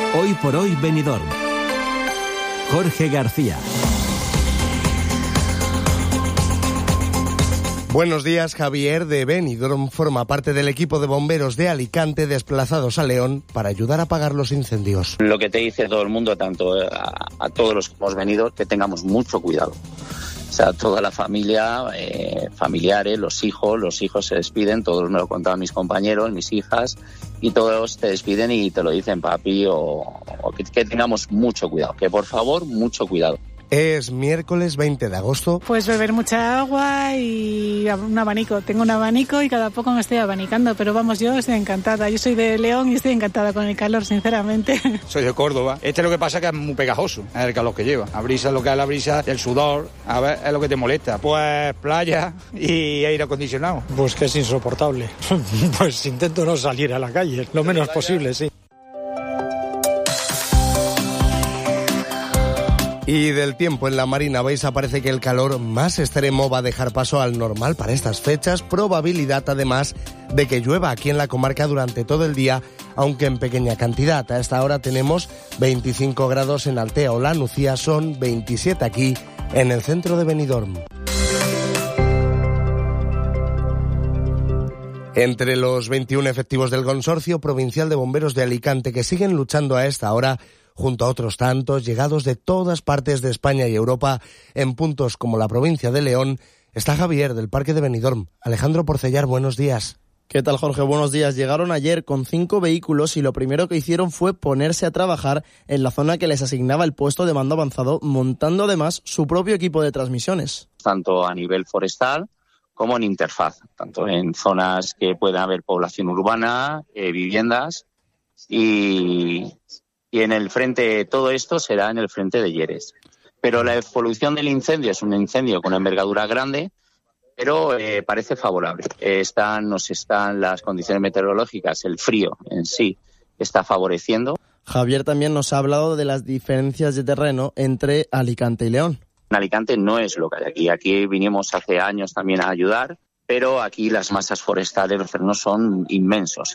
Hoy por hoy Benidorm. Jorge García. Buenos días. Javier de Benidorm forma parte del equipo de bomberos de Alicante desplazados a León para ayudar a apagar los incendios. Lo que te dice todo el mundo, tanto a todos los que hemos venido, que tengamos mucho cuidado. O sea, toda la familia, familiares, los hijos se despiden, todos me lo contaban mis compañeros, mis hijas, y todos te despiden y te lo dicen, papi, o que tengamos mucho cuidado, que por favor, mucho cuidado. Es miércoles 20 de agosto. Pues beber mucha agua y un abanico. Tengo un abanico y cada poco me estoy abanicando, pero vamos, yo estoy encantada. Yo soy de León y estoy encantada con el calor, sinceramente. Soy de Córdoba. Lo que pasa es que es muy pegajoso, es el calor que lleva. La brisa, lo que es la brisa, el sudor, a ver, es lo que te molesta. Pues playa y aire acondicionado. Pues que es insoportable. Pues intento no salir a la calle, lo menos posible, sí. Y del tiempo en la Marina Baixa parece que el calor más extremo va a dejar paso al normal para estas fechas, probabilidad además de que llueva aquí en la comarca durante todo el día, aunque en pequeña cantidad. A esta hora tenemos 25 grados en Altea o La Nucía, son 27 aquí en el centro de Benidorm. Entre los 21 efectivos del Consorcio Provincial de Bomberos de Alicante que siguen luchando a esta hora, junto a otros tantos llegados de todas partes de España y Europa, en puntos como la provincia de León, está Javier del Parque de Benidorm. Alejandro Porcellar, buenos días. ¿Qué tal, Jorge? Buenos días. Llegaron ayer con 5 vehículos y lo primero que hicieron fue ponerse a trabajar en la zona que les asignaba el puesto de mando avanzado, montando además su propio equipo de transmisiones. Tanto a nivel forestal como en interfaz, tanto en zonas que pueda haber población urbana, viviendas y en el frente, todo esto será en el frente de Lleres. Pero la evolución del incendio es un incendio con envergadura grande, pero parece favorable. Están las condiciones meteorológicas, el frío en sí está favoreciendo. Javier también nos ha hablado de las diferencias de terreno entre Alicante y León. En Alicante no es lo que hay aquí. Aquí vinimos hace años también a ayudar, pero aquí las masas forestales, los terrenos son inmensos.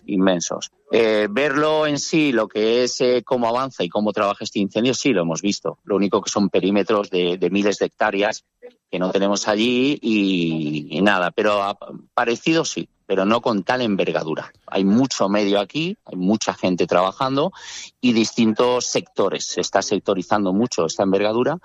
Verlo en sí, lo que es cómo avanza y cómo trabaja este incendio, sí lo hemos visto. Lo único que son perímetros de miles de hectáreas que no tenemos allí y nada, pero parecido sí, pero no con tal envergadura. Hay mucho medio aquí, hay mucha gente trabajando y distintos sectores. Se está sectorizando mucho esta envergadura.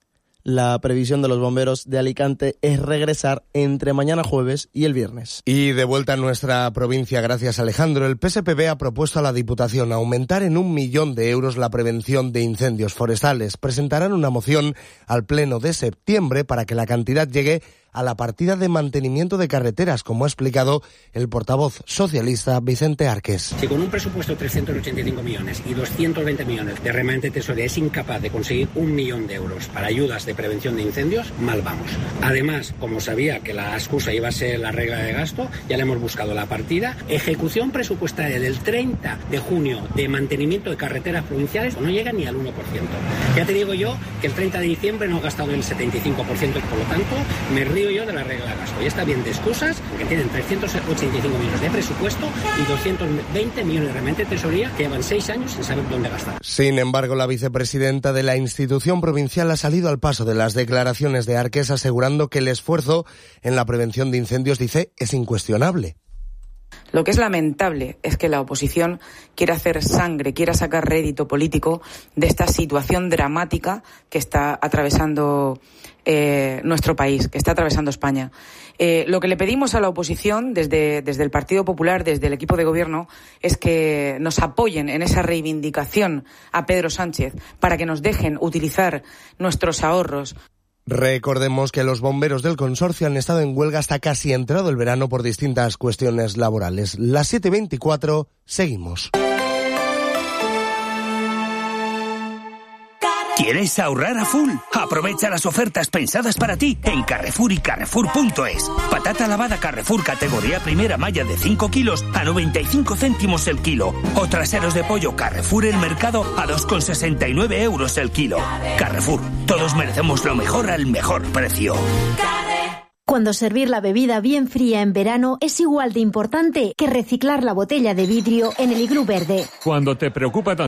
La previsión de los bomberos de Alicante es regresar entre mañana jueves y el viernes. Y de vuelta a nuestra provincia, gracias Alejandro, el PSPB ha propuesto a la Diputación aumentar en 1 millón de euros la prevención de incendios forestales. Presentarán una moción al Pleno de septiembre para que la cantidad llegue a la partida de mantenimiento de carreteras, como ha explicado el portavoz socialista Vicente Arques. Si con un presupuesto de 385 millones y 220 millones de remanente de tesorería es incapaz de conseguir 1 millón de euros para ayudas de prevención de incendios, mal vamos. Además, como sabía que la excusa iba a ser la regla de gasto, ya le hemos buscado la partida. Ejecución presupuestaria del 30 de junio de mantenimiento de carreteras provinciales no llega ni al 1%. Ya te digo yo que el 30 de diciembre no he gastado el 75%, por lo tanto, me río yo de la regla de gasto. Ya está bien de excusas, porque tienen 385 millones de presupuesto y 220 millones de remanente de tesorería que llevan 6 años sin saber dónde gastar. Sin embargo, la vicepresidenta de la institución provincial ha salido al paso de las declaraciones de Arques, asegurando que el esfuerzo en la prevención de incendios, dice, es incuestionable. Lo que es lamentable es que la oposición quiera hacer sangre, quiera sacar rédito político de esta situación dramática que está atravesando nuestro país, que está atravesando España. Lo que le pedimos a la oposición desde el Partido Popular, desde el equipo de gobierno, es que nos apoyen en esa reivindicación a Pedro Sánchez para que nos dejen utilizar nuestros ahorros. Recordemos que los bomberos del consorcio han estado en huelga hasta casi entrado el verano por distintas cuestiones laborales. Las 7:24, seguimos. ¿Quieres ahorrar a full? Aprovecha las ofertas pensadas para ti en Carrefour y Carrefour.es. Patata lavada Carrefour categoría primera malla de 5 kilos a 95 céntimos el kilo. O traseros de pollo Carrefour el mercado a 2,69 euros el kilo. Carrefour, todos merecemos lo mejor al mejor precio. Cuando servir la bebida bien fría en verano es igual de importante que reciclar la botella de vidrio en el iglú verde. Cuando te preocupa